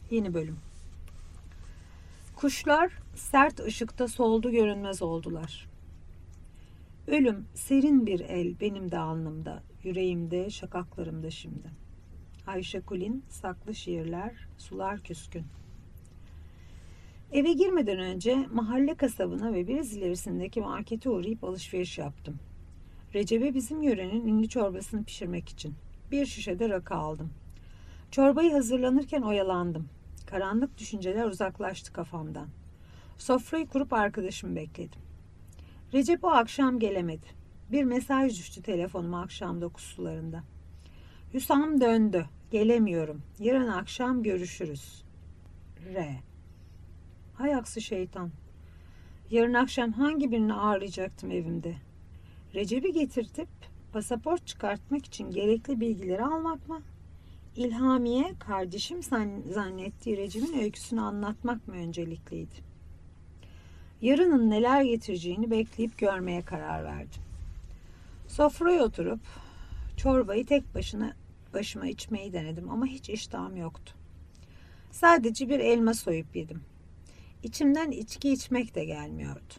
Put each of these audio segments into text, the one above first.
Yeni bölüm. Kuşlar sert ışıkta soldu görünmez oldular. Ölüm serin bir el benim de alnımda, yüreğimde, şakaklarımda şimdi. Ayşe Kulin, Saklı Şiirler, Sular Küskün. Eve girmeden önce mahalle kasabına ve biraz ilerisindeki markete uğrayıp alışveriş yaptım. Recep'e bizim yörenin ünlü çorbasını pişirmek için. Bir şişe de rakı aldım. Çorbayı hazırlanırken oyalandım. Karanlık düşünceler uzaklaştı kafamdan. Sofrayı kurup arkadaşımı bekledim. Recep o akşam gelemedi. Bir mesaj düştü telefonuma akşam 9 sularında. Hüsam döndü. Gelemiyorum. Yarın akşam görüşürüz. R. Hay aksi şeytan. Yarın akşam hangi birini ağırlayacaktım evimde? Recep'i getirtip pasaport çıkartmak için gerekli bilgileri almak mı? İlhamiye kardeşim zannettiği Recep'in öyküsünü anlatmak mı öncelikliydi? Yarının neler getireceğini bekleyip görmeye karar verdim. Sofraya oturup çorbayı tek başıma içmeyi denedim ama hiç iştahım yoktu. Sadece bir elma soyup yedim. İçimden içki içmek de gelmiyordu.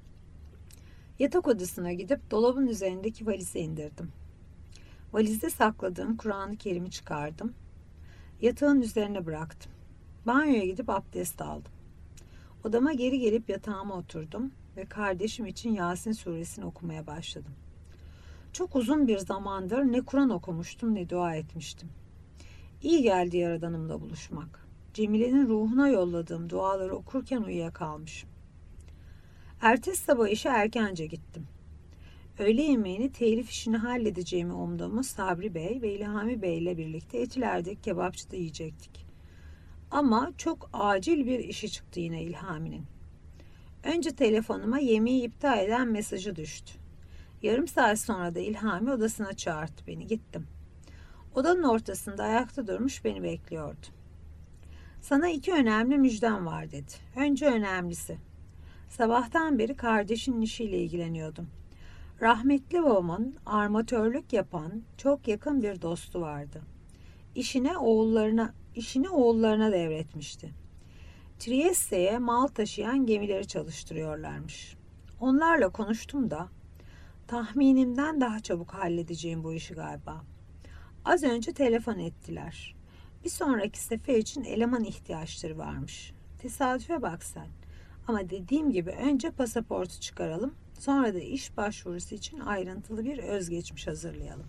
Yatak odasına gidip dolabın üzerindeki valizi indirdim. Valizde sakladığım Kur'an-ı Kerim'i çıkardım. Yatağın üzerine bıraktım. Banyoya gidip abdest aldım. Odama geri gelip yatağıma oturdum ve kardeşim için Yasin suresini okumaya başladım. Çok uzun bir zamandır ne Kur'an okumuştum ne dua etmiştim. İyi geldi Yaradanımla buluşmak. Cemile'nin ruhuna yolladığım duaları okurken uyuyakalmışım. Ertesi sabah işe erkence gittim. Öğle yemeğini telif işini halledeceğimi umduğumuz Sabri Bey ve İlhami Bey ile birlikte Etiler'deki kebapçıda yiyecektik. Ama çok acil bir işi çıktı yine İlhami'nin. Önce telefonuma yemeği iptal eden mesajı düştü. Yarım saat sonra da İlhami odasına çağırdı beni. Gittim. Odanın ortasında ayakta durmuş beni bekliyordu. Sana 2 önemli müjdem var dedi. Önce önemlisi. Sabahtan beri kardeşinin işiyle ilgileniyordum. Rahmetli babamın armatörlük yapan çok yakın bir dostu vardı. İşini oğullarına devretmişti. Trieste'ye mal taşıyan gemileri çalıştırıyorlarmış. Onlarla konuştum da tahminimden daha çabuk halledeceğim bu işi galiba. Az önce telefon ettiler. Bir sonraki sefer için eleman ihtiyaçları varmış. Tesadüfe bak sen. Ama dediğim gibi önce pasaportu çıkaralım. Sonra da iş başvurusu için ayrıntılı bir özgeçmiş hazırlayalım.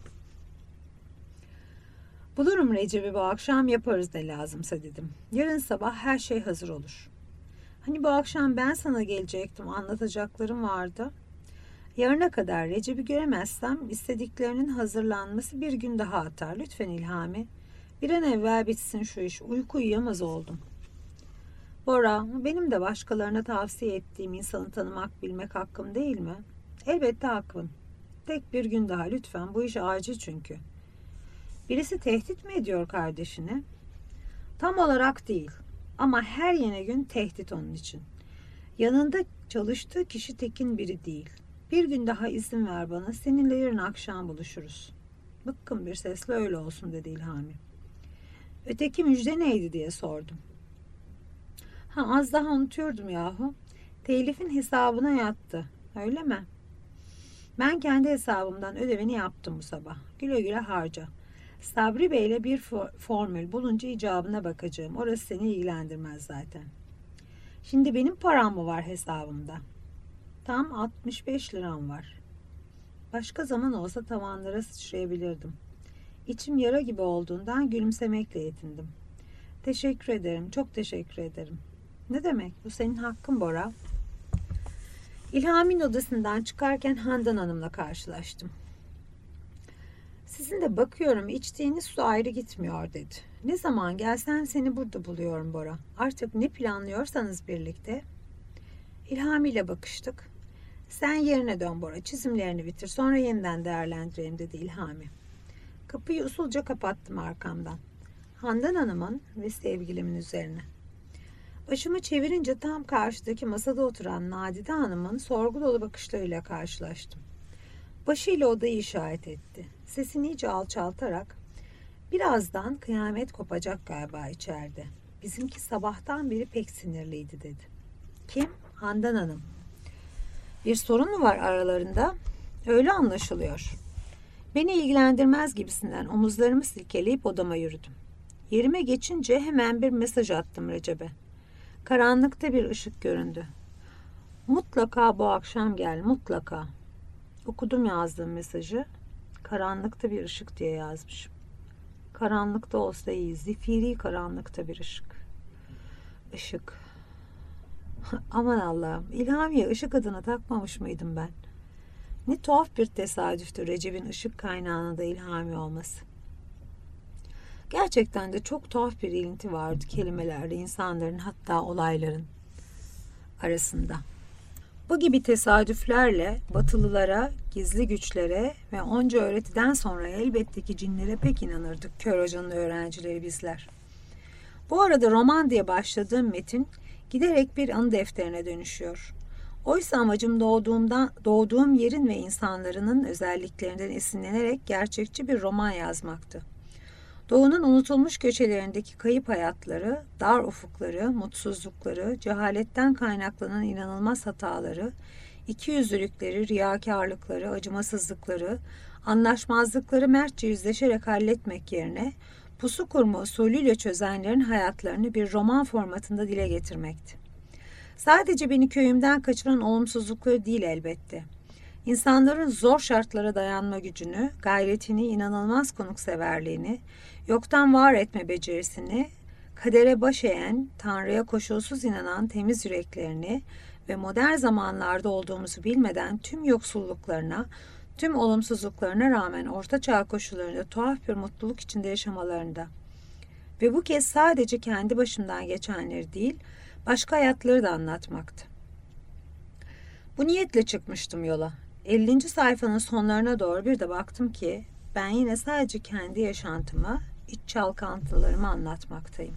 Bulurum Recep'i bu akşam yaparız ne lazımsa dedim. Yarın sabah her şey hazır olur. Hani bu akşam ben sana gelecektim, anlatacaklarım vardı. Yarına kadar Recep'i göremezsem istediklerinin hazırlanması bir gün daha atar. Lütfen İlhami. Bir an evvel bitsin şu iş. Uyku uyuyamaz oldum. Bora, benim de başkalarına tavsiye ettiğim insanı tanımak, bilmek hakkım değil mi? Elbette hakkım. Tek bir gün daha lütfen. Bu iş acil çünkü. Birisi tehdit mi ediyor kardeşini? Tam olarak değil. Ama her yeni gün tehdit onun için. Yanında çalıştığı kişi tekin biri değil. Bir gün daha izin ver bana. Seninle yarın akşam buluşuruz. Bıkkın bir sesle öyle olsun dedi İlhami. Öteki müjde neydi diye sordum. Az daha unutuyordum yahu. Telifin hesabına yattı. Öyle mi? Ben kendi hesabımdan ödevini yaptım bu sabah. Güle güle harca. Sabri Bey'le bir formül bulunca icabına bakacağım. Orası seni ilgilendirmez zaten. Şimdi benim param mı var hesabımda? Tam 65 liram var. Başka zaman olsa tavanlara sıçrayabilirdim. İçim yara gibi olduğundan gülümsemekle yetindim. Teşekkür ederim, çok teşekkür ederim. Ne demek? Bu senin hakkın Bora. İlhami'nin odasından çıkarken Handan Hanım'la karşılaştım. Sizin de bakıyorum içtiğiniz su ayrı gitmiyor dedi. Ne zaman gelsen seni burada buluyorum Bora. Artık ne planlıyorsanız birlikte. İlhami ile bakıştık. Sen yerine dön Bora, çizimlerini bitir, sonra yeniden değerlendirelim dedi İlhami. Kapıyı usulca kapattım arkamdan. Handan Hanım'ın ve sevgilimin üzerine. Başımı çevirince tam karşıdaki masada oturan Nadide Hanım'ın sorgu dolu bakışlarıyla karşılaştım. Başıyla odayı işaret etti. Sesini iyice alçaltarak, birazdan kıyamet kopacak galiba içeride. Bizimki sabahtan beri pek sinirliydi dedi. Kim? Handan Hanım. Bir sorun mu var aralarında? Öyle anlaşılıyor. Beni ilgilendirmez gibisinden omuzlarımı silkeleyip odama yürüdüm. Yerime geçince hemen bir mesaj attım Recep'e. Karanlıkta bir ışık göründü. Mutlaka bu akşam gel, mutlaka. Okudum yazdığım mesajı. Karanlıkta bir ışık diye yazmışım. Karanlıkta olsa iyi, zifiri karanlıkta bir ışık. Işık. Aman Allah'ım, İlhamiye ışık adını takmamış mıydım ben? Ne tuhaf bir tesadüftü Recep'in ışık kaynağına da İlhami olması. Gerçekten de çok tuhaf bir ilinti vardı kelimelerle insanların, hatta olayların arasında. Bu gibi tesadüflerle Batılılara, gizli güçlere ve onca öğretiden sonra elbette ki cinlere pek inanırdık kör hocanın öğrencileri bizler. Bu arada roman diye başladığım metin giderek bir anı defterine dönüşüyor. Oysa amacım doğduğum yerin ve insanların özelliklerinden esinlenerek gerçekçi bir roman yazmaktı. Doğunun unutulmuş köşelerindeki kayıp hayatları, dar ufukları, mutsuzlukları, cehaletten kaynaklanan inanılmaz hataları, ikiyüzlülükleri, riyakarlıkları, acımasızlıkları, anlaşmazlıkları mertçe yüzleşerek halletmek yerine pusu kurma usulüyle çözenlerin hayatlarını bir roman formatında dile getirmekti. Sadece beni köyümden kaçıran olumsuzlukları değil elbette. İnsanların zor şartlara dayanma gücünü, gayretini, inanılmaz konukseverliğini, yoktan var etme becerisini, kadere baş eğen, Tanrı'ya koşulsuz inanan temiz yüreklerini ve modern zamanlarda olduğumuzu bilmeden tüm yoksulluklarına, tüm olumsuzluklarına rağmen ortaçağ koşullarında tuhaf bir mutluluk içinde yaşamalarında. Ve bu kez sadece kendi başımdan geçenleri değil, başka hayatları da anlatmaktı. Bu niyetle çıkmıştım yola. 50. sayfanın sonlarına doğru bir de baktım ki ben yine sadece kendi yaşantımı, iç çalkantılarımı anlatmaktayım.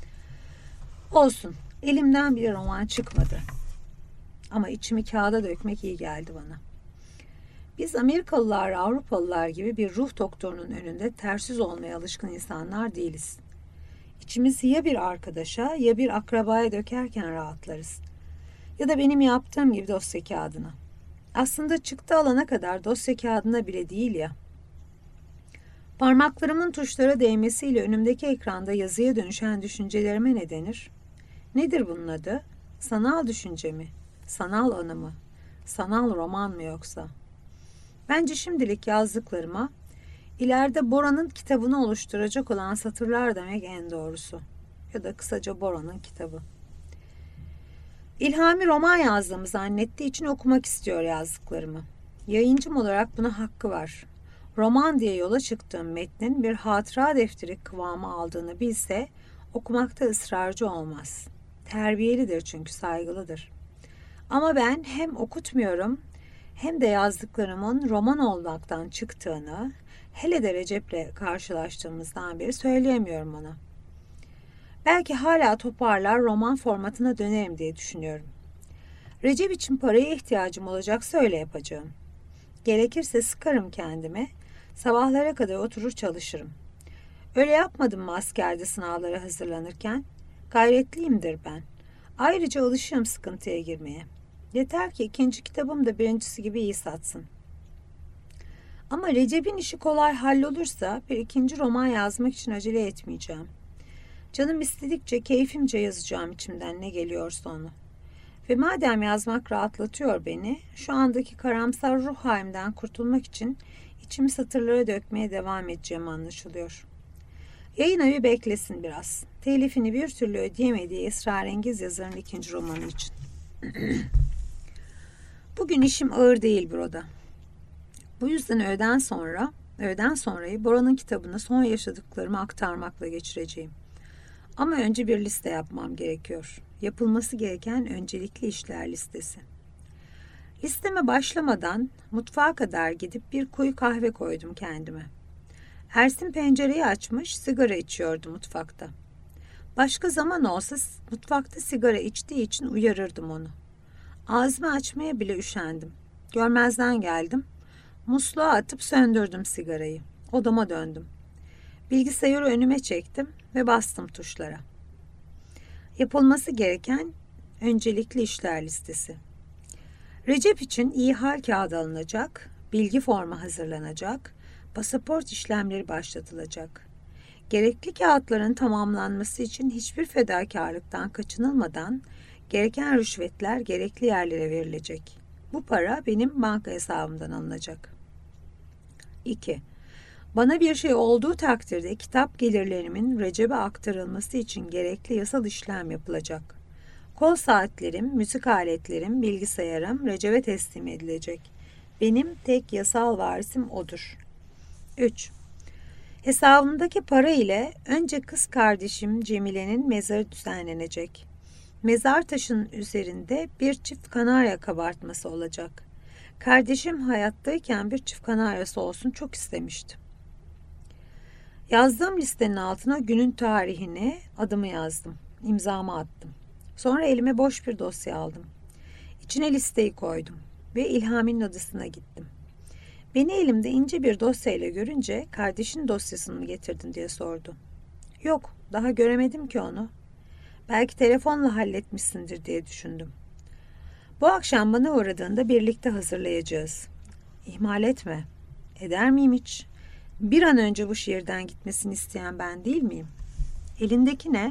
Olsun, elimden bir roman çıkmadı. Ama içimi kağıda dökmek iyi geldi bana. Biz Amerikalılar, Avrupalılar gibi bir ruh doktorunun önünde ters yüz olmaya alışkın insanlar değiliz. İçimizi ya bir arkadaşa ya bir akrabaya dökerken rahatlarız. Ya da benim yaptığım gibi dosya kağıdına. Aslında çıktı alana kadar dosya kağıdına bile değil ya. Parmaklarımın tuşlara değmesiyle önümdeki ekranda yazıya dönüşen düşüncelerime ne denir? Nedir bunun adı? Sanal düşünce mi? Sanal anı mı? Sanal roman mı yoksa? Bence şimdilik yazdıklarıma ileride Bora'nın kitabını oluşturacak olan satırlar demek en doğrusu. Ya da kısaca Bora'nın kitabı. İlhami roman yazdığımı zannettiği için okumak istiyor yazdıklarımı. Yayıncım olarak buna hakkı var. Roman diye yola çıktığım metnin bir hatıra defteri kıvamı aldığını bilse okumakta ısrarcı olmaz. Terbiyelidir çünkü saygılıdır. Ama ben hem okutmuyorum hem de yazdıklarımın roman olmaktan çıktığını, hele de Recep'le karşılaştığımızdan beri söyleyemiyorum ona. Belki hala toparlar roman formatına dönerim diye düşünüyorum. Recep için paraya ihtiyacım olacaksa öyle yapacağım. Gerekirse sıkarım kendime, sabahlara kadar oturur çalışırım. Öyle yapmadım mı askerde sınavlara hazırlanırken? Gayretliyimdir ben. Ayrıca alışığım sıkıntıya girmeye. Yeter ki ikinci kitabım da birincisi gibi iyi satsın. Ama Recep'in işi kolay hallolursa bir ikinci roman yazmak için acele etmeyeceğim. Canım istedikçe, keyfimce yazacağım içimden ne geliyorsa onu. Ve madem yazmak rahatlatıyor beni, şu andaki karamsar ruh halimden kurtulmak için içimi satırlara dökmeye devam edeceğim anlaşılıyor. Yayın evi beklesin biraz. Telifini bir türlü ödeyemediği esrarengiz yazarın ikinci romanı için. Bugün işim ağır değil büroda. Bu yüzden öğleden sonrayı Bora'nın kitabına son yaşadıklarımı aktarmakla geçireceğim. Ama önce bir liste yapmam gerekiyor. Yapılması gereken öncelikli işler listesi. Listeme başlamadan mutfağa kadar gidip bir koyu kahve koydum kendime. Ersin pencereyi açmış, sigara içiyordu mutfakta. Başka zaman olsa mutfakta sigara içtiği için uyarırdım onu. Ağzımı açmaya bile üşendim. Görmezden geldim. Musluğa atıp söndürdüm sigarayı. Odama döndüm. Bilgisayarı önüme çektim ve bastım tuşlara. Yapılması gereken öncelikli işler listesi. Recep için iyi hal kağıdı alınacak, bilgi formu hazırlanacak, pasaport işlemleri başlatılacak. Gerekli kağıtların tamamlanması için hiçbir fedakarlıktan kaçınılmadan gereken rüşvetler gerekli yerlere verilecek. Bu para benim banka hesabımdan alınacak. 2. Bana bir şey olduğu takdirde kitap gelirlerimin Recep'e aktarılması için gerekli yasal işlem yapılacak. Kol saatlerim, müzik aletlerim, bilgisayarım Recep'e teslim edilecek. Benim tek yasal varisim odur. 3. Hesabımdaki para ile önce kız kardeşim Cemile'nin mezarı düzenlenecek. Mezar taşının üzerinde bir çift kanarya kabartması olacak. Kardeşim hayattayken bir çift kanaryası olsun çok istemiştim. Yazdığım listenin altına günün tarihini, adımı yazdım. İmzamı attım. Sonra elime boş bir dosya aldım. İçine listeyi koydum ve İlhami'nin odasına gittim. Beni elimde ince bir dosyayla görünce kardeşin dosyasını mı getirdin diye sordu. Yok, daha göremedim ki onu. Belki telefonla halletmişsindir diye düşündüm. Bu akşam bana uğradığında birlikte hazırlayacağız. İhmal etme. Eder miyim hiç? Bir an önce bu şehirden gitmesini isteyen ben değil miyim? Elindeki ne?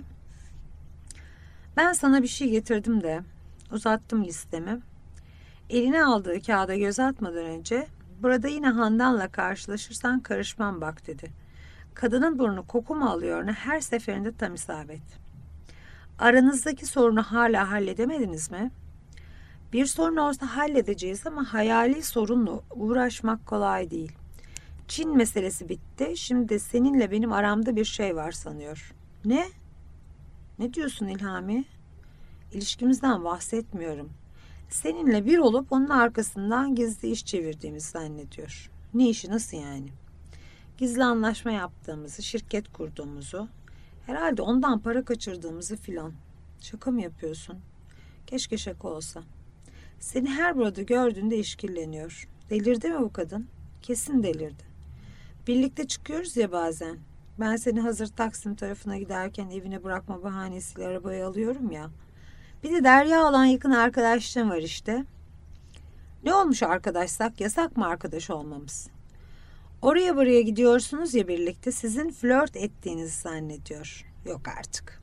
Ben sana bir şey getirdim de uzattım listemi. Eline aldığı kağıda göz atmadan önce burada yine Handan'la karşılaşırsan karışmam bak dedi. Kadının burnu koku mu alıyor ne her seferinde tam isabet. Aranızdaki sorunu hala halledemediniz mi? Bir sorun olsa halledeceğiz ama hayali sorunla uğraşmak kolay değil. Çin meselesi bitti. Şimdi de seninle benim aramda bir şey var sanıyor. Ne? Ne diyorsun İlhami? İlişkimizden bahsetmiyorum. Seninle bir olup onun arkasından gizli iş çevirdiğimizi zannediyor. Ne işi nasıl yani? Gizli anlaşma yaptığımızı, şirket kurduğumuzu, herhalde ondan para kaçırdığımızı filan. Şaka mı yapıyorsun? Keşke şaka olsa. Seni her burada gördüğünde işkilleniyor. Delirdi mi bu kadın? Kesin delirdi. Birlikte çıkıyoruz ya bazen. Ben seni hazır Taksim tarafına giderken evine bırakma bahanesiyle arabaya alıyorum ya. Bir de Derya olan yakın arkadaşlığım var işte. Ne olmuş arkadaşsak yasak mı arkadaş olmamız? Oraya buraya gidiyorsunuz ya birlikte sizin flört ettiğinizi zannediyor. Yok artık.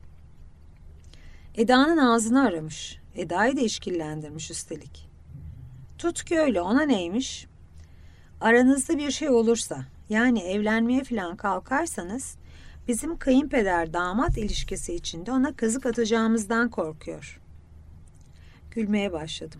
Eda'nın ağzını aramış. Eda'yı da işkillendirmiş üstelik. Tut ki öyle ona neymiş? Aranızda bir şey olursa yani evlenmeye falan kalkarsanız bizim kayınpeder damat ilişkisi içinde ona kazık atacağımızdan korkuyor. Gülmeye başladım.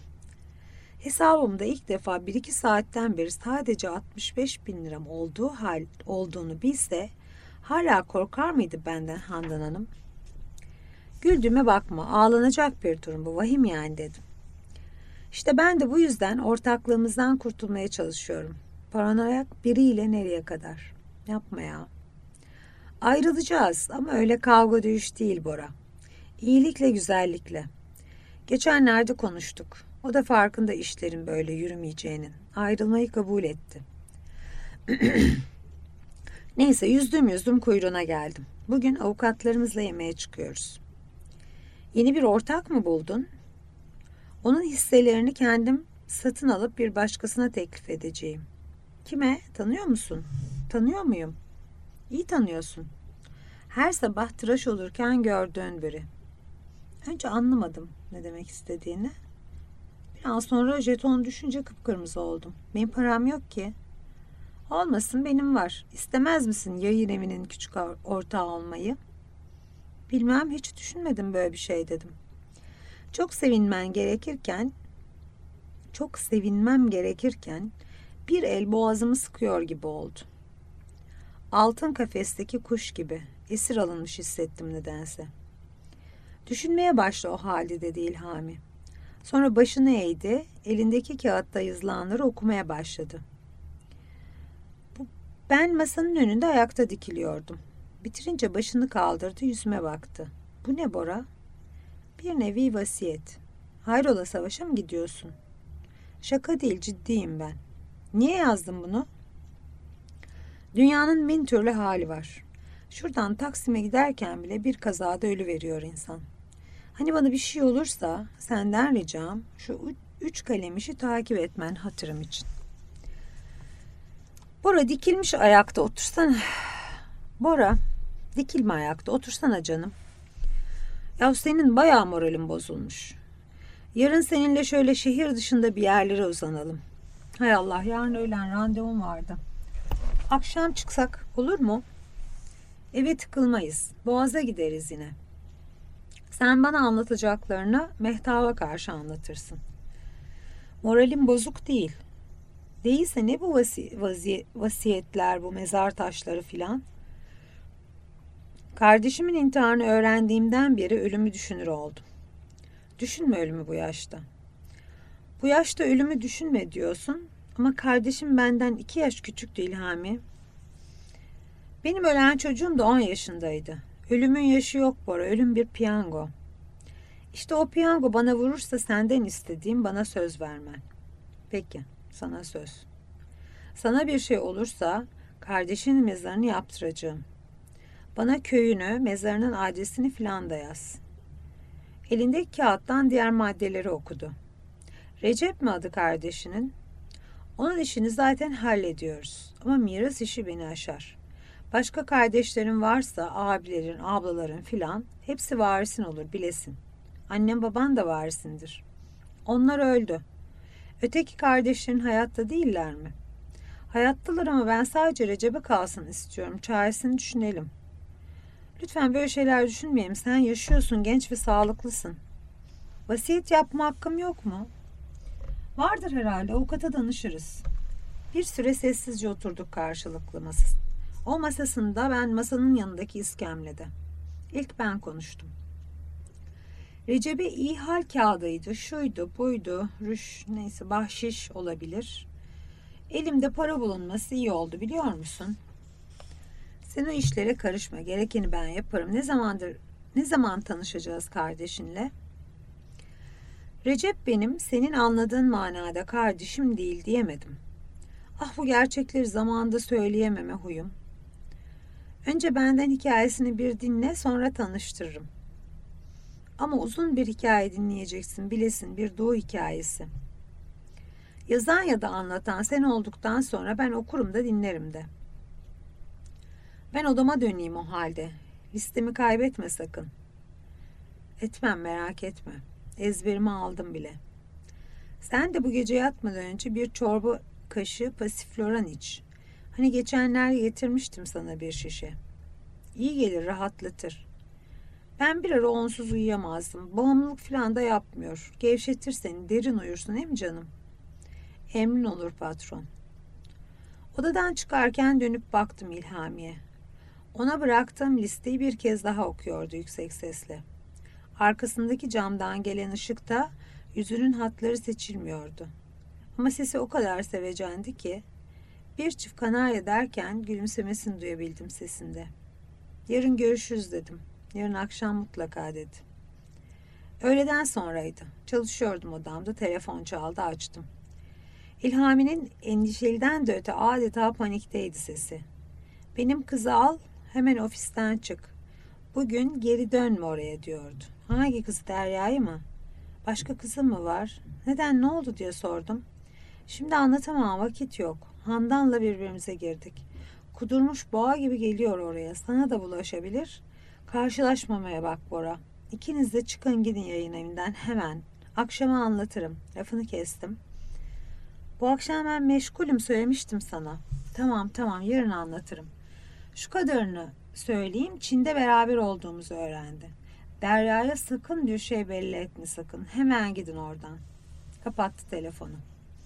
Hesabımda ilk defa 1-2 saatten beri sadece 65 bin liram olduğunu bilse hala korkar mıydı benden Handan Hanım? Güldüğüme bakma, ağlanacak bir durum bu, vahim yani dedim. İşte ben de bu yüzden ortaklığımızdan kurtulmaya çalışıyorum. Paranoyak biriyle nereye kadar? Yapma ya. Ayrılacağız ama öyle kavga dövüş değil Bora. İyilikle güzellikle. Geçenlerde konuştuk. O da farkında işlerin böyle yürümeyeceğinin. Ayrılmayı kabul etti. Neyse yüzdüm kuyruğuna geldim. Bugün avukatlarımızla yemeğe çıkıyoruz. Yeni bir ortak mı buldun? Onun hisselerini kendim satın alıp bir başkasına teklif edeceğim. Kime? Tanıyor musun? Tanıyor muyum? İyi tanıyorsun. Her sabah tıraş olurken gördüğün biri. Önce anlamadım ne demek istediğini. Biraz sonra jeton düşünce kıpkırmızı oldum. Benim param yok ki. Olmasın benim var. İstemez misin yayın evinin küçük ortağı olmayı? Bilmem hiç düşünmedim böyle bir şey dedim. Çok sevinmem gerekirken bir el boğazımı sıkıyor gibi oldu. Altın kafesteki kuş gibi esir alınmış hissettim nedense. Düşünmeye başla o halde dedi İlhami. Sonra başını eğdi, elindeki kağıtta yazılanları okumaya başladı. Ben masanın önünde ayakta dikiliyordum. Bitirince başını kaldırdı, yüzüme baktı. Bu ne Bora? Bir nevi vasiyet. Hayrola savaşa mı gidiyorsun? Şaka değil, ciddiyim ben. Niye yazdın bunu? Dünyanın bin türlü hali var. Şuradan Taksim'e giderken bile bir kazada ölüveriyor insan. Hani bana bir şey olursa senden ricam şu 3 kalem işi takip etmen hatırım için. Bora dikilmiş ayakta otursana. Bora dikilme ayakta otursana canım. Ya senin bayağı moralin bozulmuş. Yarın seninle şöyle şehir dışında bir yerlere uzanalım. Hay Allah, yarın öğlen randevum vardı. Akşam çıksak olur mu? Eve tıkılmayız. Boğaz'a gideriz yine. Sen bana anlatacaklarını Mehtap'a karşı anlatırsın. Moralim bozuk değil. Değilse ne bu vasiyetler, bu mezar taşları filan? Kardeşimin intiharını öğrendiğimden beri ölümü düşünür oldum. Düşünme ölümü bu yaşta. Bu yaşta ölümü düşünme diyorsun ama kardeşim benden 2 yaş küçüktü İlhami. Benim ölen çocuğum da 10 yaşındaydı. Ölümün yaşı yok Bora, ölüm bir piyango. İşte o piyango bana vurursa senden istediğim bana söz vermen. Peki, sana söz. Sana bir şey olursa kardeşinin mezarını yaptıracağım. Bana köyünü, mezarının adresini filan da yaz. Elindeki kağıttan diğer maddeleri okudu. Recep mi adı kardeşinin? Onun işini zaten hallediyoruz. Ama miras işi beni aşar. Başka kardeşlerin varsa abilerin, ablaların filan hepsi varisin olur bilesin. Annem baban da varisindir. Onlar öldü. Öteki kardeşlerin hayatta değiller mi? Hayattalar ama ben sadece Recep'e kalsın istiyorum. Çaresini düşünelim. Lütfen böyle şeyler düşünmeyelim. Sen yaşıyorsun, genç ve sağlıklısın. Vasiyet yapma hakkım yok mu? Vardır herhalde. Avukata danışırız. Bir süre sessizce oturduk karşılıklı masası. O masasında, ben masanın yanındaki iskemlede. İlk ben konuştum. Recep'e iyi hal kağıdıydı, şuydu, buydu, neyse bahşiş olabilir. Elimde para bulunması iyi oldu biliyor musun? Sen o işlere karışma, gerekeni ben yaparım. Ne zaman tanışacağız kardeşinle? Recep benim senin anladığın manada kardeşim değil diyemedim. Ah, bu gerçekleri zamanında söyleyememe huyum. Önce benden hikayesini bir dinle, sonra tanıştırırım. Ama uzun bir hikaye dinleyeceksin, bilesin, bir doğu hikayesi. Yazan ya da anlatan sen olduktan sonra ben okurum da dinlerim de. Ben odama döneyim o halde. Listemi kaybetme sakın. Etmem, merak etme. Ezberimi aldım bile. Sen de bu gece yatmadan önce bir çorba kaşığı pasifloran iç. Hani geçenler getirmiştim sana bir şişe. İyi gelir, rahatlatır. Ben bir ara onsuz uyuyamazdım. Bağımlılık falan da yapmıyor. Gevşetir seni, derin uyursun değil mi canım? Emrin olur patron. Odadan çıkarken dönüp baktım İlhami'ye. Ona bıraktığım listeyi bir kez daha okuyordu yüksek sesle. Arkasındaki camdan gelen ışıkta yüzünün hatları seçilmiyordu. Ama sesi o kadar sevecendi ki bir çift kanarya derken gülümsemesini duyabildim sesinde. Yarın görüşürüz dedim. Yarın akşam mutlaka dedi. Öğleden sonraydı. Çalışıyordum odamda. Telefon çaldı, açtım. İlhami'nin endişeliden de öte adeta panikteydi sesi. Benim kızı al, hemen ofisten çık. Bugün geri dönme oraya diyordu. Hangi kızı, Derya'yı mı? Başka kızı mı var? Neden, ne oldu diye sordum. Şimdi anlatamam, vakit yok. Handan'la birbirimize girdik. Kudurmuş boğa gibi geliyor oraya. Sana da bulaşabilir. Karşılaşmamaya bak Bora. İkiniz de çıkın gidin yayın evinden hemen. Akşama anlatırım. Lafını kestim. Bu akşam ben meşgulüm, söylemiştim sana. Tamam yarın anlatırım. Şu kadarını söyleyeyim, Çin'de beraber olduğumuzu öğrendi. Derya'ya sakın bir şey belli etme sakın. Hemen gidin oradan. Kapattı telefonu.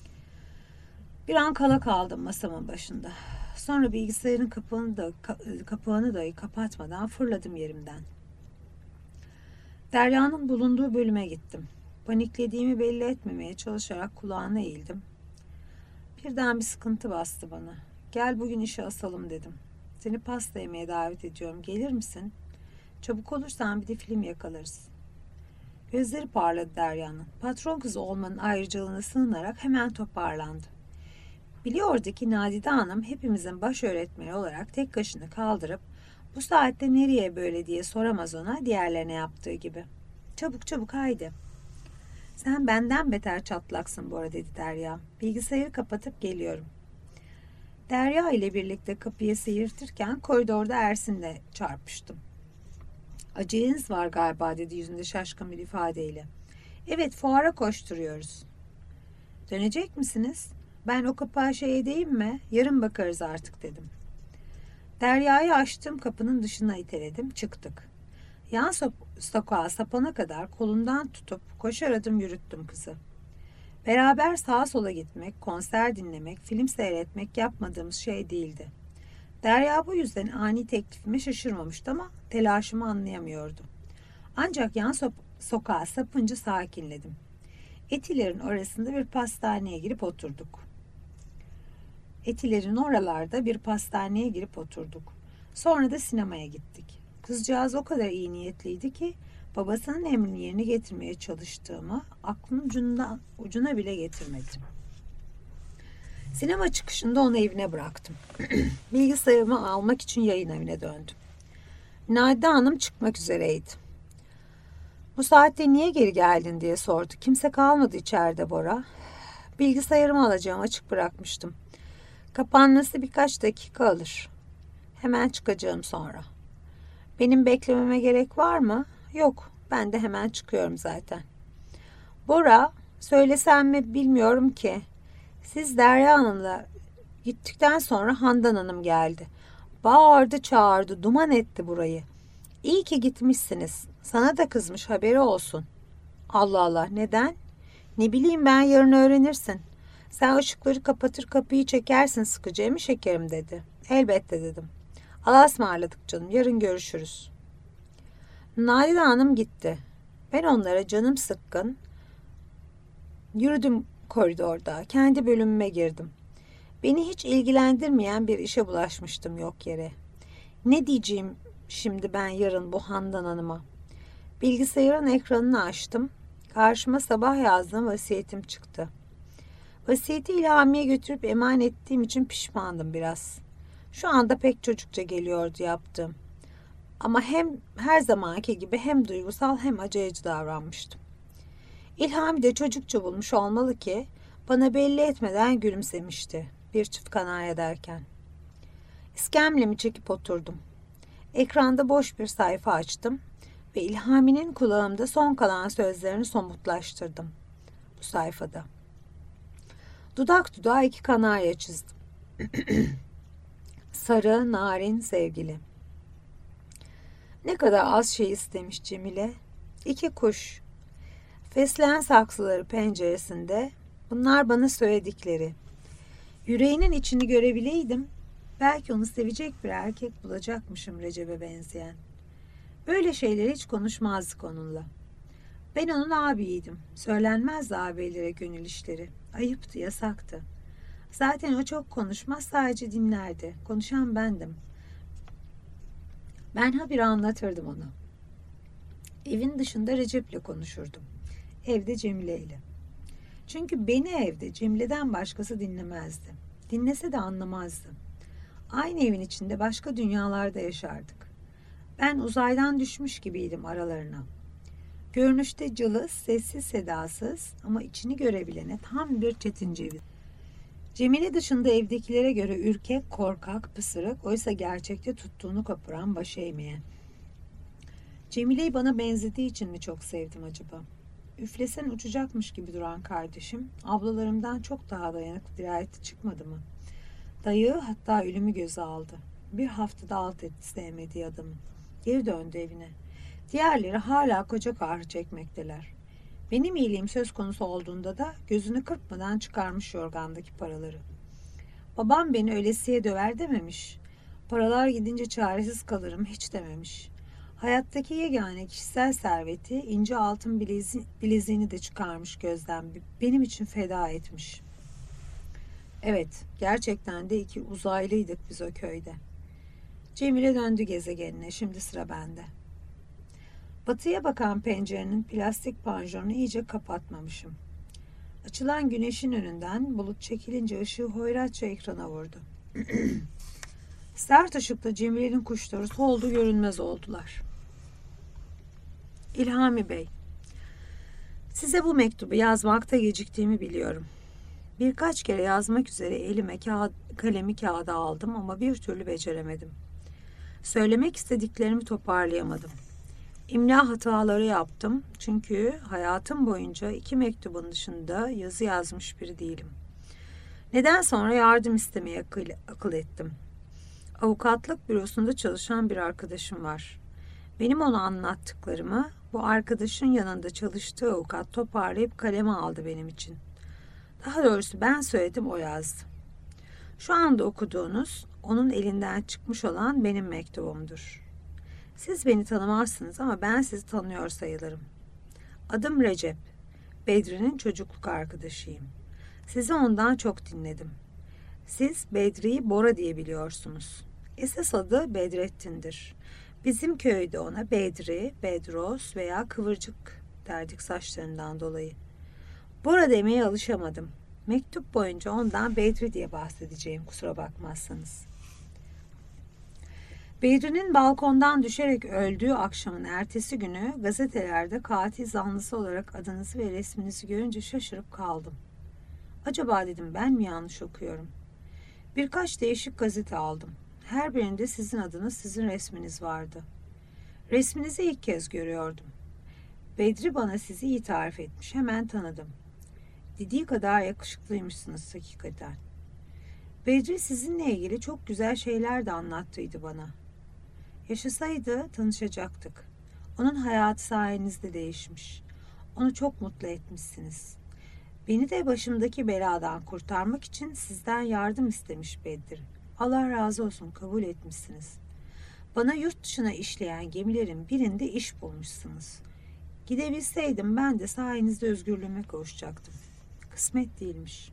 Bir an kala kaldım masamın başında. Sonra bilgisayarın kapağını da kapatmadan fırladım yerimden. Derya'nın bulunduğu bölüme gittim. Paniklediğimi belli etmemeye çalışarak kulağına eğildim. Birden bir sıkıntı bastı bana. Gel bugün işe asalım dedim. Seni pasta yemeye davet ediyorum. Gelir misin? Çabuk olursan bir de film yakalarız. Gözleri parladı Derya'nın. Patron kızı olmanın ayrıcalığına sığınarak hemen toparlandı. Biliyordu ki Nadide Hanım hepimizin baş öğretmeni olarak tek kaşını kaldırıp bu saatte nereye böyle diye soramaz ona, diğerlerine yaptığı gibi. Çabuk çabuk haydi. Sen benden beter çatlaksın Bora dedi Derya. Bilgisayarı kapatıp geliyorum. Derya ile birlikte kapıyı sıyırtırken koridorda Ersin'le çarpıştım. Aceleniz var galiba dedi yüzünde şaşkın bir ifadeyle. Evet, fuara koşturuyoruz. Dönecek misiniz? Ben o kapağı şey edeyim mi? Yarın bakarız artık dedim. Derya'yı açtım, kapının dışına iteledim, çıktık. Yan sokağa sapana kadar kolundan tutup koşar adım yürüttüm kızı. Beraber sağa sola gitmek, konser dinlemek, film seyretmek yapmadığımız şey değildi. Derya bu yüzden ani teklifime şaşırmamıştı ama telaşımı anlayamıyordu. Ancak yan sokağa sapınca sakinledim. Etilerin orasında bir pastaneye girip oturduk. Etilerin oralarda bir pastaneye girip oturduk. Sonra da sinemaya gittik. Kızcağız o kadar iyi niyetliydi ki babasının emrini yerine getirmeye çalıştığımı aklının ucuna bile getirmedim. Sinema çıkışında onu evine bıraktım. Bilgisayarımı almak için yayın evine döndüm. Nadide Hanım çıkmak üzereydi. Bu saatte niye geri geldin diye sordu. Kimse kalmadı içeride Bora. Bilgisayarımı alacağım, açık bırakmıştım. Kapanması birkaç dakika alır. Hemen çıkacağım sonra. Benim beklememe gerek var mı? Yok, ben de hemen çıkıyorum zaten. Bora, söylesem mi bilmiyorum ki. Siz Derya Hanım'la gittikten sonra Handan Hanım geldi. Bağırdı çağırdı, duman etti burayı. İyi ki gitmişsiniz. Sana da kızmış, haberi olsun. Allah Allah, neden? Ne bileyim ben, yarın öğrenirsin. Sen ışıkları kapatır kapıyı çekersin sıkıcı mi şekerim dedi. Elbette dedim. Allah'a ısmarladık canım, yarın görüşürüz. Nadide Hanım gitti. Ben onlara canım sıkkın yürüdüm koridorda. Kendi bölümüme girdim. Beni hiç ilgilendirmeyen bir işe bulaşmıştım yok yere. Ne diyeceğim şimdi ben yarın bu Handan Hanım'a? Bilgisayarın ekranını açtım. Karşıma sabah yazdığım vasiyetim çıktı. Vasiyeti İlhami'ye götürüp emanet ettiğim için pişmandım biraz. Şu anda pek çocukça geliyordu yaptığım. Ama hem her zamanki gibi hem duygusal hem aceleci davranmıştım. İlhami de çocukça bulmuş olmalı ki bana belli etmeden gülümsemişti bir çift kanarya derken. İskemlemi çekip oturdum. Ekranda boş bir sayfa açtım ve İlhami'nin kulağımda son kalan sözlerini somutlaştırdım bu sayfada. Dudak dudağa 2 kanarya çizdim. Sarı, narin, sevgili. Ne kadar az şey istemiş Cemile. 2 kuş. Fesleğen saksıları penceresinde. Bunlar bana söyledikleri. Yüreğinin içini görebileydim. Belki onu sevecek bir erkek bulacakmışım Recep'e benzeyen. Böyle şeyleri hiç konuşmazdık onunla. Ben onun abiydim. Söylenmezdi ağabeylere gönül işleri. Ayıptı, yasaktı. Zaten o çok konuşmaz, sadece dinlerdi. Konuşan bendim. Ben habire anlatırdım ona. Evin dışında Recep'le konuşurdum. Evde Cemile'yle. Çünkü beni evde Cemile'den başkası dinlemezdi. Dinlese de anlamazdı. Aynı evin içinde başka dünyalarda yaşardık. Ben uzaydan düşmüş gibiydim aralarına. Görünüşte cılız, sessiz sedasız ama içini görebilene tam bir Çetin Ceviz. Cemile dışında evdekilere göre ürkek, korkak, pısırık, oysa gerçekte tuttuğunu koparan, başı eğmeyen. Cemile'yi bana benzediği için mi çok sevdim acaba? Üflesen uçacakmış gibi duran kardeşim, ablalarımdan çok daha dayanıklı, dirayetli çıkmadı mı? Dayığı hatta ölümü göze aldı. Bir haftada alt etti sevmediği adamı. Geri döndü evine. Diğerleri hala koca kahrı çekmekteler. Benim iyiliğim söz konusu olduğunda da gözünü kırpmadan çıkarmış yorgandaki paraları. Babam beni ölesiye döver dememiş. Paralar gidince çaresiz kalırım hiç dememiş. Hayattaki yegane kişisel serveti ince altın bileziğini de çıkarmış gözden benim için feda etmiş. Evet, gerçekten de 2 uzaylıydık biz o köyde. Cemile döndü gezegenine, şimdi sıra bende. Batıya bakan pencerenin plastik panjurunu iyice kapatmamışım. Açılan güneşin önünden bulut çekilince ışığı hoyratça ekrana vurdu. Sert ışıkta Cemile'nin kuşları soldu görünmez oldular. İlhami Bey, Size bu mektubu yazmakta geciktiğimi biliyorum. Birkaç kere yazmak üzere elime kalemi kağıda aldım ama bir türlü beceremedim. Söylemek istediklerimi toparlayamadım. İmla hataları yaptım çünkü hayatım boyunca 2 mektubun dışında yazı yazmış biri değilim. Neden sonra yardım istemeye akıl ettim. Avukatlık bürosunda çalışan bir arkadaşım var. Benim ona anlattıklarımı bu arkadaşın yanında çalıştığı avukat toparlayıp kaleme aldı benim için. Daha doğrusu ben söyledim, o yazdı. Şu anda okuduğunuz onun elinden çıkmış olan benim mektubumdur. Siz beni tanımazsınız ama ben sizi tanıyor sayılırım. Adım Recep. Bedri'nin çocukluk arkadaşıyım. Sizi ondan çok dinledim. Siz Bedri'yi Bora diye biliyorsunuz. Esas adı Bedrettin'dir. Bizim köyde ona Bedri, Bedros veya Kıvırcık derdik saçlarından dolayı. Bora demeye alışamadım. Mektup boyunca ondan Bedri diye bahsedeceğim, kusura bakmazsanız. Bedri'nin balkondan düşerek öldüğü akşamın ertesi günü gazetelerde katil zanlısı olarak adınızı ve resminizi görünce şaşırıp kaldım. Acaba dedim, ben mi yanlış okuyorum? Birkaç değişik gazete aldım. Her birinde sizin adınız, sizin resminiz vardı. Resminizi ilk kez görüyordum. Bedri bana sizi iyi tarif etmiş, hemen tanıdım. Dediği kadar yakışıklıymışsınız hakikaten. Bedri sizinle ilgili çok güzel şeyler de anlattıydı bana. Yaşasaydı tanışacaktık. Onun hayatı sayenizde değişmiş. Onu çok mutlu etmişsiniz. Beni de başımdaki beladan kurtarmak için sizden yardım istemiş Bedri. Allah razı olsun, kabul etmişsiniz. Bana yurt dışına işleyen gemilerin birinde iş bulmuşsunuz. Gidebilseydim ben de sayenizde özgürlüğüme kavuşacaktım. Kısmet değilmiş.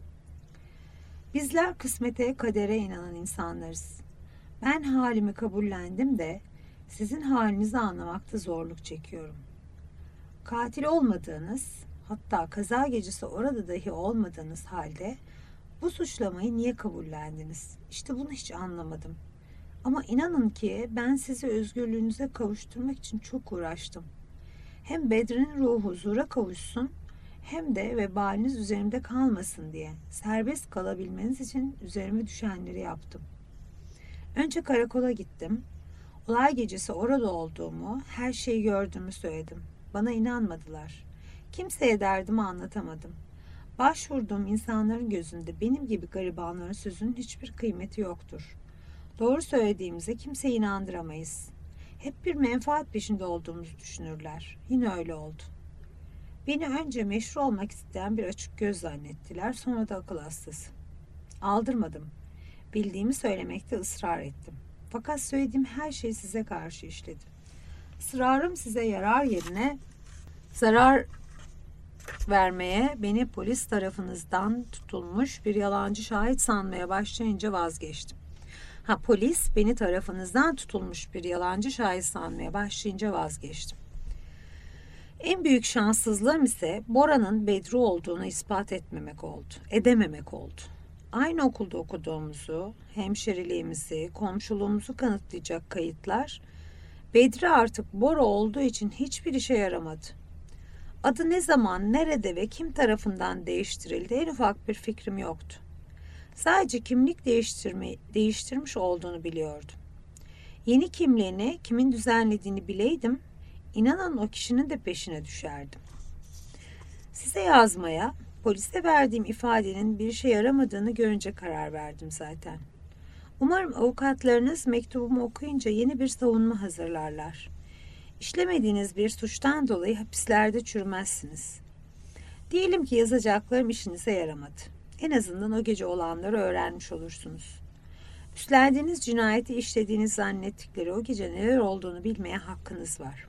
Bizler kısmete, kadere inanan insanlarız. Ben halimi kabullendim de sizin halinizi anlamakta zorluk çekiyorum. Katil olmadığınız, hatta kaza gecesi orada dahi olmadığınız halde bu suçlamayı niye kabullendiniz? İşte bunu hiç anlamadım. Ama inanın ki ben sizi özgürlüğünüze kavuşturmak için çok uğraştım. Hem Bedri'nin ruhu huzura kavuşsun, hem de vebaliniz üzerimde kalmasın diye serbest kalabilmeniz için üzerime düşenleri yaptım. Önce karakola gittim. Olay gecesi orada olduğumu, her şeyi gördüğümü söyledim. Bana inanmadılar. Kimseye derdimi anlatamadım. Başvurduğum insanların gözünde benim gibi garibanların sözünün hiçbir kıymeti yoktur. Doğru söylediğimize kimseyi inandıramayız. Hep bir menfaat peşinde olduğumuzu düşünürler. Yine öyle oldu. Beni önce meşru olmak isteyen bir açık göz zannettiler, sonra da akıl hastası. Aldırmadım. Bildiğimi söylemekte ısrar ettim. Fakat söylediğim her şey size karşı işledi. Israrım size yarar yerine zarar vermeye, beni polis tarafınızdan tutulmuş bir yalancı şahit sanmaya başlayınca vazgeçtim. Polis beni tarafınızdan tutulmuş bir yalancı şahit sanmaya başlayınca vazgeçtim. En büyük şanssızlığım ise Bora'nın Bedri olduğunu ispat edememek oldu. Aynı okulda okuduğumuzu, hemşeriliğimizi, komşuluğumuzu kanıtlayacak kayıtlar, Bedri artık Bora olduğu için hiçbir işe yaramadı. Adı ne zaman, nerede ve kim tarafından değiştirildi en ufak bir fikrim yoktu. Sadece kimlik değiştirmiş olduğunu biliyordum. Yeni kimliğini kimin düzenlediğini bileydim, inanın o kişinin de peşine düşerdim. Size yazmaya, polise verdiğim ifadenin bir işe yaramadığını görünce karar verdim zaten. Umarım avukatlarınız mektubumu okuyunca yeni bir savunma hazırlarlar. İşlemediğiniz bir suçtan dolayı hapislerde çürümezsiniz. Diyelim ki yazacaklarım işinize yaramadı. En azından o gece olanları öğrenmiş olursunuz. Üstlendiğiniz cinayeti işlediğiniz zannettikleri o gece neler olduğunu bilmeye hakkınız var.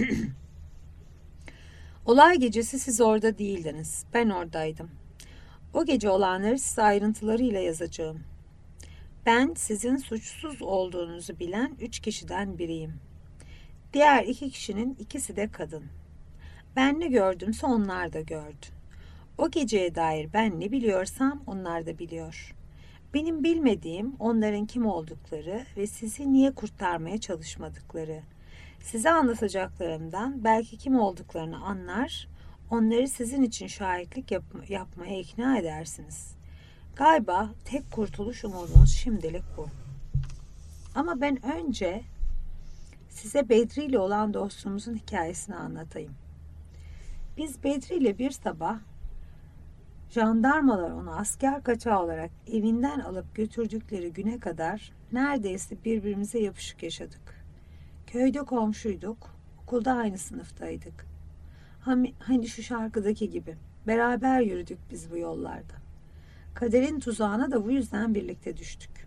Olay gecesi siz orada değildiniz. Ben oradaydım. O gece olanları size ayrıntılarıyla yazacağım. Ben sizin suçsuz olduğunuzu bilen 3 kişiden biriyim. Diğer 2 kişinin ikisi de kadın. Ben ne gördümse onlar da gördü. O geceye dair ben ne biliyorsam onlar da biliyor. Benim bilmediğim onların kim oldukları ve sizi niye kurtarmaya çalışmadıkları. Size anlatacaklarımdan belki kim olduklarını anlar, Onları sizin için şahitlik yapmaya ikna edersiniz. Galiba tek kurtuluş umudunuz şimdilik bu. Ama ben önce size Bedri ile olan dostluğumuzun hikayesini anlatayım. Biz Bedri ile bir sabah jandarmalar onu asker kaçağı olarak evinden alıp götürdükleri güne kadar neredeyse birbirimize yapışık yaşadık. Köyde komşuyduk, okulda aynı sınıftaydık. Hani şu şarkıdaki gibi beraber yürüdük biz bu yollarda. Kaderin tuzağına da bu yüzden birlikte düştük.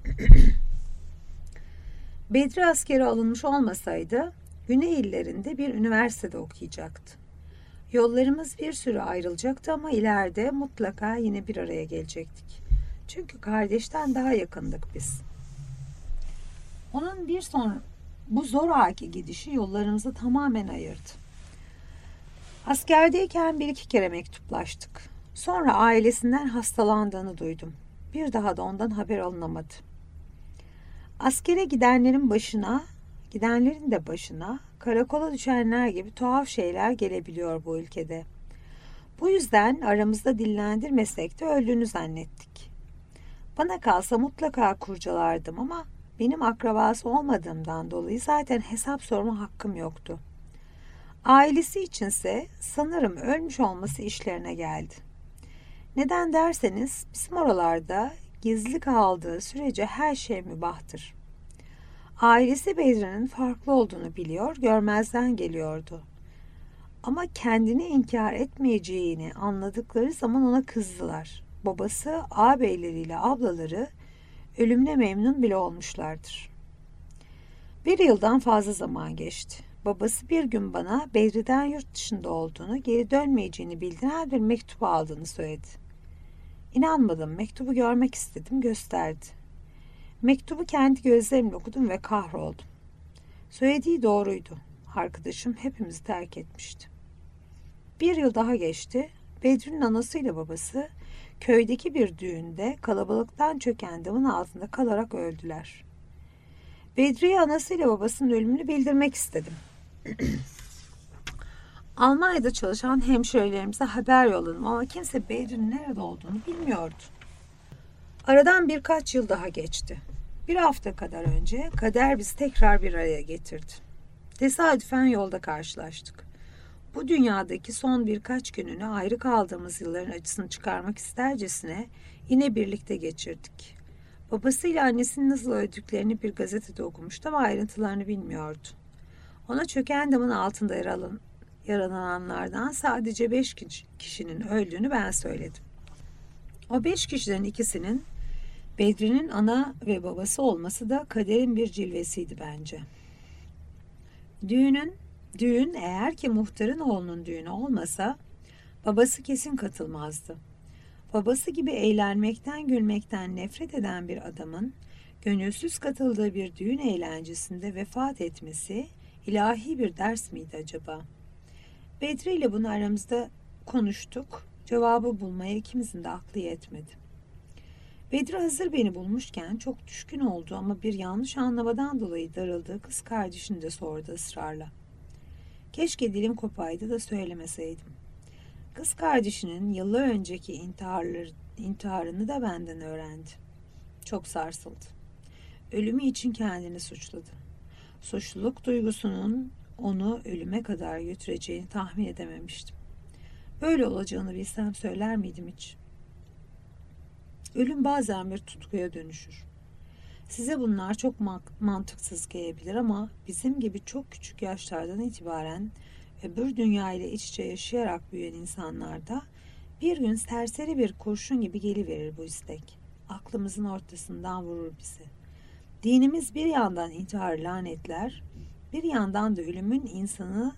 Bedri askere alınmış olmasaydı Güney illerinde bir üniversitede okuyacaktı. Yollarımız bir süre ayrılacaktı ama ileride mutlaka yine bir araya gelecektik. Çünkü kardeşten daha yakındık biz. Onun bu zoraki gidişi yollarımızı tamamen ayırdı. Askerdeyken bir iki kere mektuplaştık. Sonra ailesinden hastalandığını duydum. Bir daha da ondan haber alınamadı. Askere gidenlerin de başına karakola düşenler gibi tuhaf şeyler gelebiliyor bu ülkede. Bu yüzden aramızda dillendirmesek de öldüğünü zannettik. Bana kalsa mutlaka kurcalardım ama benim akrabası olmadığımdan dolayı zaten hesap sorma hakkım yoktu. Ailesi içinse sanırım ölmüş olması işlerine geldi. Neden derseniz bizim oralarda gizli kaldığı sürece her şey mübahtır. Ailesi Bedri'nin farklı olduğunu biliyor, görmezden geliyordu. Ama kendini inkar etmeyeceğini anladıkları zaman ona kızdılar. Babası, ağabeyleriyle ablaları ölümle memnun bile olmuşlardır. Bir yıldan fazla zaman geçti. Babası bir gün bana Bedri'den yurt dışında olduğunu, geri dönmeyeceğini bildiren bir mektup aldığını söyledi. İnanmadım, mektubu görmek istedim, gösterdi. Mektubu kendi gözlerimle okudum ve kahroldum. Söylediği doğruydu. Arkadaşım hepimizi terk etmişti. Bir yıl daha geçti. Bedri'nin anasıyla babası köydeki bir düğünde kalabalıktan çöken damın altında kalarak öldüler. Bedri'ye anasıyla babasının ölümünü bildirmek istedim. Almanya'da çalışan hemşirelerimize haber yolladım ama kimse Bedri'nin nerede olduğunu bilmiyordu. Aradan birkaç yıl daha geçti. Bir hafta kadar önce kader bizi tekrar bir araya getirdi. Tesadüfen yolda karşılaştık. Bu dünyadaki son birkaç gününü ayrı kaldığımız yılların acısını çıkarmak istercesine yine birlikte geçirdik. Babasıyla annesinin nasıl öldüklerini bir gazetede okumuştu ama ayrıntılarını bilmiyordu. Ona çöken damın altında yaralananlardan sadece 5 kişinin öldüğünü ben söyledim. O 5 kişiden ikisinin Bedri'nin ana ve babası olması da kaderin bir cilvesiydi bence. Düğün eğer ki muhtarın oğlunun düğünü olmasa babası kesin katılmazdı. Babası gibi eğlenmekten, gülmekten nefret eden bir adamın gönülsüz katıldığı bir düğün eğlencesinde vefat etmesi ilahi bir ders miydi acaba? Bedri ile bunu aramızda konuştuk. Cevabı bulmaya ikimizin de aklı yetmedi. Bedri hazır beni bulmuşken çok düşkün oldu ama bir yanlış anlamadan dolayı darıldığı kız kardeşini de sordu ısrarla. Keşke dilim kopaydı da söylemeseydim. Kız kardeşinin yıllar önceki intiharını da benden öğrendi. Çok sarsıldı. Ölümü için kendini suçladı. Suçluluk duygusunun onu ölüme kadar götüreceğini tahmin edememiştim. Böyle olacağını bilsem söyler miydim hiç? Ölüm bazen bir tutkuya dönüşür. Size bunlar çok mantıksız gelebilir ama bizim gibi çok küçük yaşlardan itibaren öbür dünya ile iç içe yaşayarak büyüyen insanlarda bir gün serseri bir kurşun gibi geliverir bu istek. Aklımızın ortasından vurur bizi. Dinimiz bir yandan intiharı lanetler, bir yandan da ölümün insanı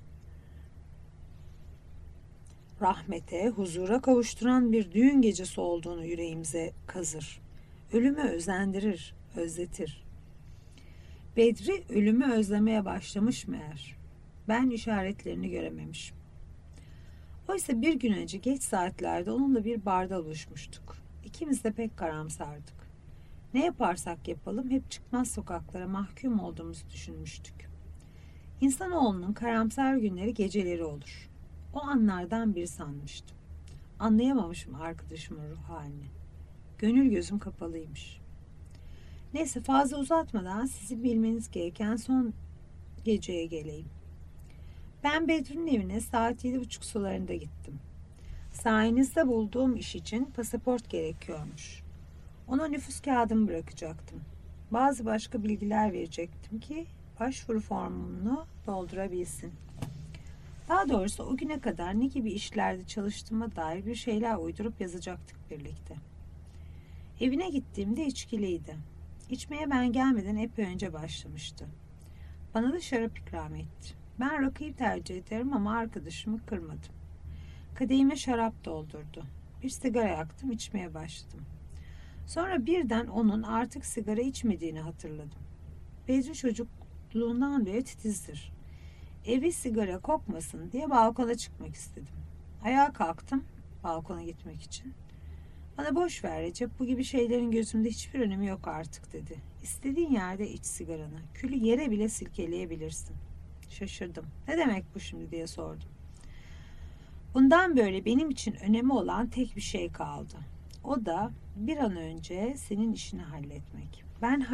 rahmete, huzura kavuşturan bir düğün gecesi olduğunu yüreğimize kazır. Ölümü özendirir, özletir. Bedri ölümü özlemeye başlamış meğer. Ben işaretlerini görememişim. Oysa bir gün önce geç saatlerde onunla bir barda buluşmuştuk. İkimiz de pek karamsardık. Ne yaparsak yapalım hep çıkmaz sokaklara mahkum olduğumuzu düşünmüştük. İnsanoğlunun karamsar günleri geceleri olur. O anlardan biri sanmıştım. Anlayamamışım arkadaşımın ruh halini. Gönül gözüm kapalıymış. Neyse, fazla uzatmadan sizi bilmeniz gereken son geceye geleyim. Ben Bedri'nin evine saat 7:30 sularında gittim. Sayenizde bulduğum iş için pasaport gerekiyormuş. Ona nüfus kağıdımı bırakacaktım. Bazı başka bilgiler verecektim ki başvuru formunu doldurabilsin. Daha doğrusu o güne kadar ne gibi işlerde çalıştığıma dair bir şeyler uydurup yazacaktık birlikte. Evine gittiğimde içkiliydi. İçmeye ben gelmeden epey önce başlamıştı. Bana da şarap ikram etti. Ben rakıyı tercih ederim ama arkadaşımı kırmadım. Kadehime şarap doldurdu. Bir sigara yaktım, içmeye başladım. Sonra birden onun artık sigara içmediğini hatırladım. Bedri çocukluğundan beri titizdir. Evi sigara kokmasın diye balkona çıkmak istedim. Ayağa kalktım balkona gitmek için. Bana boş ver Recep, bu gibi şeylerin gözümde hiçbir önemi yok artık dedi. İstediğin yerde iç sigaranı, külü yere bile silkeleyebilirsin. Şaşırdım. Ne demek bu şimdi diye sordum. Bundan böyle benim için önemi olan tek bir şey kaldı. O da bir an önce senin işini halletmek.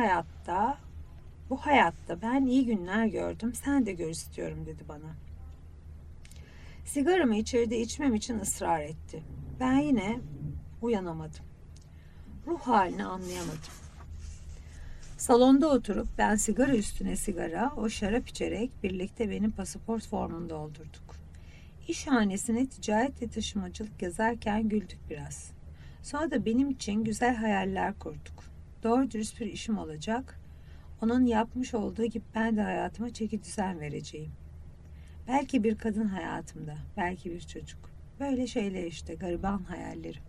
Bu hayatta ben iyi günler gördüm, sen de gör istiyorum dedi bana. Sigaramı içeride içmem için ısrar etti. Ben yine uyanamadım. Ruh halini anlayamadım. Salonda oturup ben sigara üstüne sigara, o şarap içerek birlikte benim pasaport formumu doldurduk. İşhanesine ticaret ve taşımacılık yazarken güldük biraz. Sonra da benim için güzel hayaller kurduk. Doğru dürüst bir işim olacak. Onun yapmış olduğu gibi ben de hayatıma çeki düzen vereceğim. Belki bir kadın hayatımda, belki bir çocuk. Böyle şeyler işte, gariban hayalleri.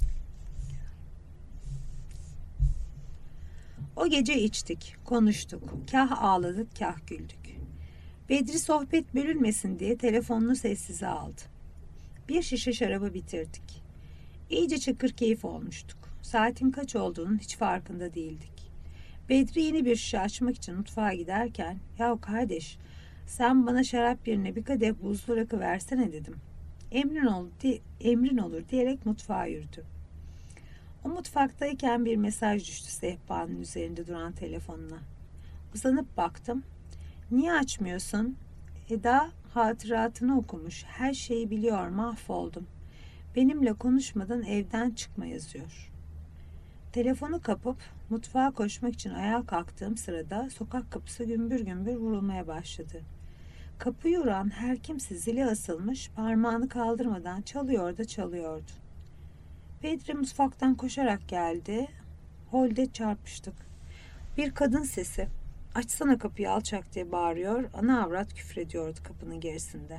O gece içtik, konuştuk. Kah ağladık, kah güldük. Bedri sohbet bölünmesin diye telefonunu sessize aldı. Bir şişe şarabı bitirdik. İyice çakır keyif olmuştuk. Saatin kaç olduğunun hiç farkında değildik. Bedri yeni bir şişe açmak için mutfağa giderken, "Yahu kardeş, sen bana şarap yerine bir kadeh buzlu rakı versene" dedim. Emrin olur diyerek mutfağa yürüdü. O mutfaktayken bir mesaj düştü sehpanın üzerinde duran telefonuna. Uzanıp baktım. "Niye açmıyorsun?" Eda hatıratını okumuş. "Her şeyi biliyor, mahvoldum. Benimle konuşmadan evden çıkma" yazıyor. Telefonu kapıp mutfağa koşmak için ayağa kalktığım sırada sokak kapısı gümbür gümbür vurulmaya başladı. Kapıyı vuran her kimse zili asılmış, parmağını kaldırmadan çalıyor da çalıyordu. Bedri mutfaktan koşarak geldi. Holde çarpıştık. Bir kadın sesi, "Açsana kapıyı alçak" diye bağırıyor, ana avrat küfrediyordu kapının gerisinde.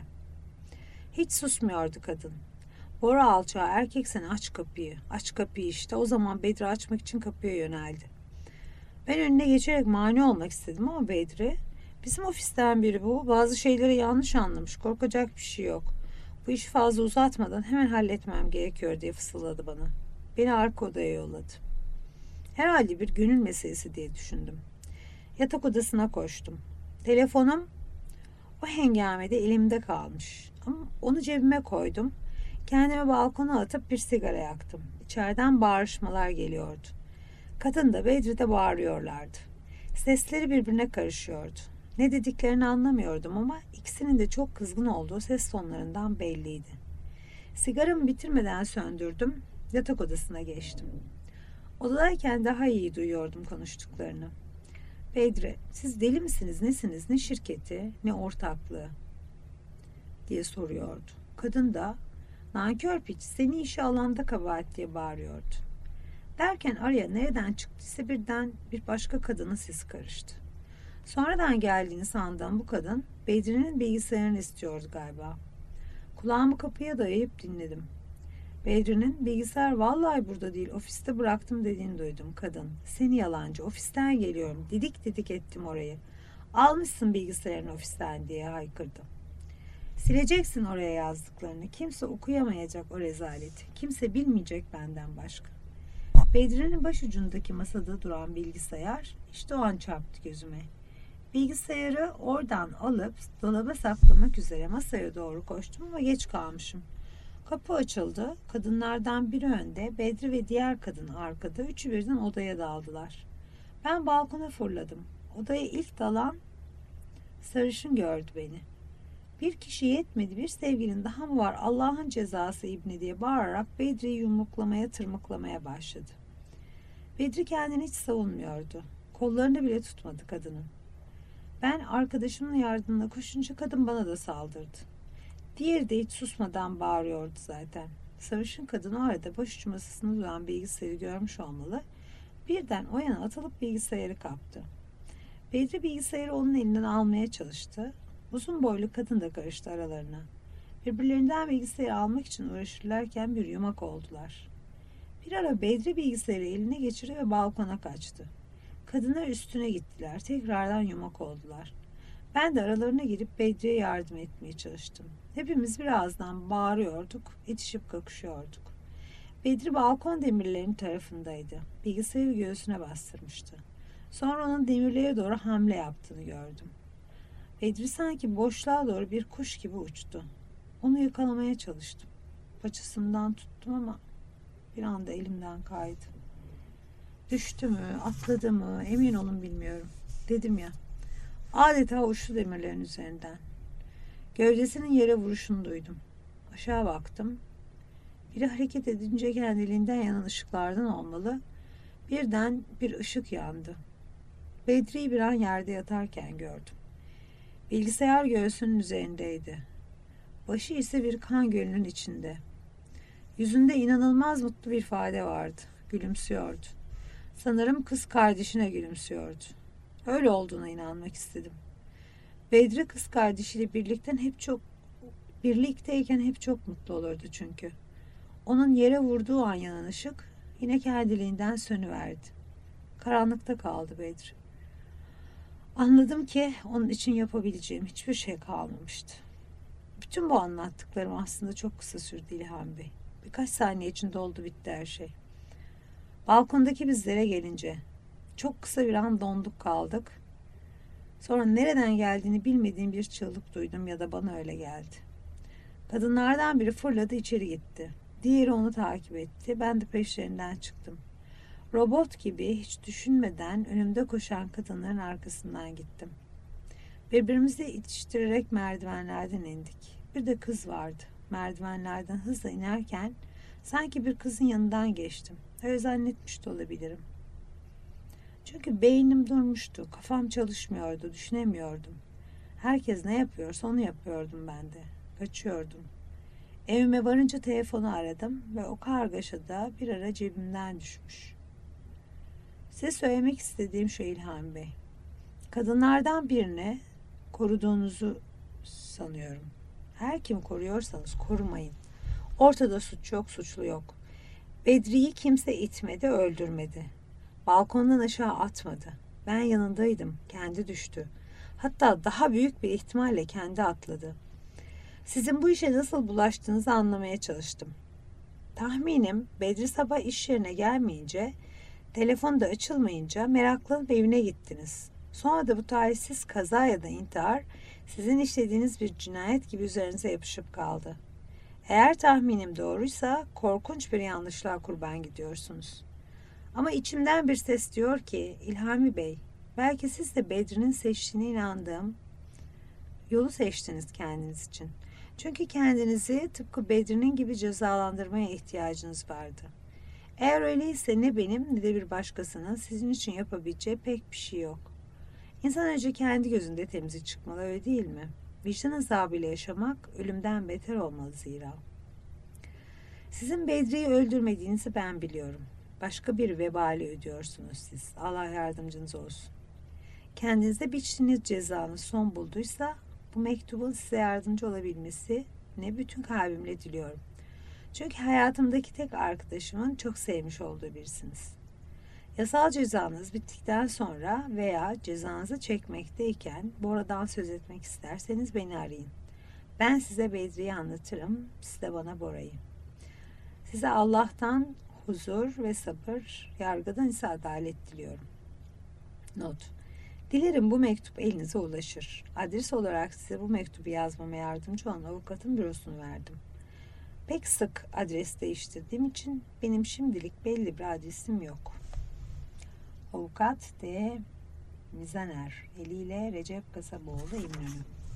Hiç susmuyordu kadın. "Bora alçağı, erkek sen, aç kapıyı. Aç kapıyı" işte. O zaman Bedri açmak için kapıya yöneldi. Ben önüne geçerek mani olmak istedim ama Bedri, "Bizim ofisten biri bu. Bazı şeyleri yanlış anlamış. Korkacak bir şey yok. Bu işi fazla uzatmadan hemen halletmem gerekiyor" diye fısıldadı bana. Beni arka odaya yolladı. Herhalde bir gönül meselesi diye düşündüm. Yatak odasına koştum. Telefonum o hengamede elimde kalmış. Ama onu cebime koydum. Kendimi balkona atıp bir sigara yaktım. İçeriden bağırışmalar geliyordu. Kadın da Bedri de bağırıyorlardı. Sesleri birbirine karışıyordu. Ne dediklerini anlamıyordum ama ikisinin de çok kızgın olduğu ses tonlarından belliydi. Sigaramı bitirmeden söndürdüm. Yatak odasına geçtim. Odadayken daha iyi duyuyordum konuştuklarını. "Bedri, siz deli misiniz, nesiniz, ne şirketi, ne ortaklığı?" diye soruyordu. Kadın da, "Nankör piç, seni işe alanda kabahat" diye bağırıyordu. Derken araya nereden çıktıysa birden bir başka kadının sesi karıştı. Sonradan geldiğini sandığım bu kadın Bedri'nin bilgisayarını istiyordu galiba. Kulağımı kapıya dayayıp dinledim. Bedri'nin "Bilgisayar vallahi burada değil, ofiste bıraktım" dediğini duydum. Kadın, "Seni yalancı, ofisten geliyorum, didik didik ettim orayı. Almışsın bilgisayarını ofisten" diye haykırdı. "Sileceksin oraya yazdıklarını, kimse okuyamayacak o rezaleti, kimse bilmeyecek benden başka." Bedri'nin başucundaki masada duran bilgisayar işte o an çarptı gözüme. Bilgisayarı oradan alıp dolaba saklamak üzere masaya doğru koştum ama geç kalmışım. Kapı açıldı. Kadınlardan biri önde, Bedri ve diğer kadın arkada. Üçü birden odaya daldılar. Ben balkona fırladım. Odaya ilk dalan sarışın gördü beni. Bir kişi yetmedi, bir sevgilin daha mı var, Allah'ın cezası İbni diye bağırarak Bedri'yi yumruklamaya, tırmıklamaya başladı. Bedri kendini hiç savunmuyordu. Kollarını bile tutmadı kadının. Ben arkadaşımın yardımına koşunca kadın bana da saldırdı. Diğeri de hiç susmadan bağırıyordu zaten. Sarışın kadın o arada başucu masasında duran bilgisayarı görmüş olmalı. Birden o yana atılıp bilgisayarı kaptı. Bedri bilgisayarı onun elinden almaya çalıştı. Uzun boylu kadın da karıştı aralarına. Birbirlerinden bilgisayarı almak için uğraşırlarken bir yumak oldular. Bir ara Bedri bilgisayarı eline geçirdi ve balkona kaçtı. Kadınlar üstüne gittiler. Tekrardan yumak oldular. Ben de aralarına girip Bedri'ye yardım etmeye çalıştım. Hepimiz birazdan bağırıyorduk, itişip kakışıyorduk. Bedri balkon demirlerinin tarafındaydı. Bilgisayarı göğsüne bastırmıştı. Sonra onun demirlere doğru hamle yaptığını gördüm. Bedri sanki boşluğa doğru bir kuş gibi uçtu. Onu yakalamaya çalıştım. Paçasından tuttum ama bir anda elimden kaydı. Düştü mü, atladı mı emin olun bilmiyorum. Dedim ya, adeta uçtu demirlerin üzerinden. Gövdesinin yere vuruşunu duydum. Aşağı baktım. Biri hareket edince kendiliğinden yanan ışıklardan olmalı. Birden bir ışık yandı. Bedri'yi bir an yerde yatarken gördüm. Bilgisayar göğsünün üzerindeydi. Başı ise bir kan gölünün içinde. Yüzünde inanılmaz mutlu bir ifade vardı. Gülümsüyordu. Sanırım kız kardeşine gülümsüyordu. Öyle olduğuna inanmak istedim. Bedri kız kardeşiyle birlikteyken hep çok mutlu olurdu çünkü. Onun yere vurduğu an yanan ışık yine kendiliğinden sönüverdi. Karanlıkta kaldı Bedri. Anladım ki onun için yapabileceğim hiçbir şey kalmamıştı. Bütün bu anlattıklarım aslında çok kısa sürdü İlhan Bey. Birkaç saniye içinde oldu bitti her şey. Balkondaki bizlere gelince çok kısa bir an donduk kaldık. Sonra nereden geldiğini bilmediğim bir çığlık duydum ya da bana öyle geldi. Kadınlardan biri fırladı içeri gitti. Diğeri onu takip etti. Ben de peşlerinden çıktım. Robot gibi hiç düşünmeden önümde koşan kadınların arkasından gittim. Birbirimizi itiştirerek merdivenlerden indik. Bir de kız vardı. Merdivenlerden hızla inerken sanki bir kızın yanından geçtim. Öyle zannetmiş de olabilirim. Çünkü beynim durmuştu. Kafam çalışmıyordu. Düşünemiyordum. Herkes ne yapıyorsa onu yapıyordum ben de. Kaçıyordum. Evime varınca telefonu aradım ve o kargaşada bir ara cebimden düşmüş. Size söylemek istediğim şey İlhan Bey. Kadınlardan birine koruduğunuzu sanıyorum. Her kim koruyorsanız korumayın. Ortada suç yok, suçlu yok. Bedri'yi kimse itmedi, öldürmedi. Balkondan aşağı atmadı. Ben yanındaydım, kendi düştü. Hatta daha büyük bir ihtimalle kendi atladı. Sizin bu işe nasıl bulaştığınızı anlamaya çalıştım. Tahminim Bedri sabah iş yerine gelmeyince, telefon da açılmayınca meraklanıp evine gittiniz. Sonra da bu talihsiz kaza ya da intihar sizin işlediğiniz bir cinayet gibi üzerinize yapışıp kaldı. Eğer tahminim doğruysa korkunç bir yanlışlığa kurban gidiyorsunuz. Ama içimden bir ses diyor ki İlhami Bey, belki siz de Bedri'nin seçtiğine inandığım yolu seçtiniz kendiniz için. Çünkü kendinizi tıpkı Bedri'nin gibi cezalandırmaya ihtiyacınız vardı. Eğer öyleyse ne benim ne de bir başkasının sizin için yapabileceği pek bir şey yok. İnsan önce kendi gözünde temize çıkmalı, öyle değil mi? Vicdan azabıyla yaşamak ölümden beter olmalı zira. Sizin Bedri'yi öldürmediğinizi ben biliyorum. Başka bir vebali ödüyorsunuz siz. Allah yardımcınız olsun. Kendinize biçtiğiniz cezanın son bulduysa bu mektubun size yardımcı olabilmesi ne bütün kalbimle diliyorum. Çünkü hayatımdaki tek arkadaşımın çok sevmiş olduğu birisiniz. Yasal cezanız bittikten sonra veya cezanızı çekmekteyken Bora'dan söz etmek isterseniz beni arayın. Ben size Bedri'yi anlatırım, siz de bana Bora'yı. Size Allah'tan huzur ve sabır, yargıdan ise adalet diliyorum. Not: Dilerim bu mektup elinize ulaşır. Adres olarak size bu mektubu yazmama yardımcı olan avukatın bürosunu verdim. Pek sık adres değiştirdiğim için benim şimdilik belli bir adresim yok. Avukat D. Mizaner, eliyle Recep Kasaboğlu İmran'ı.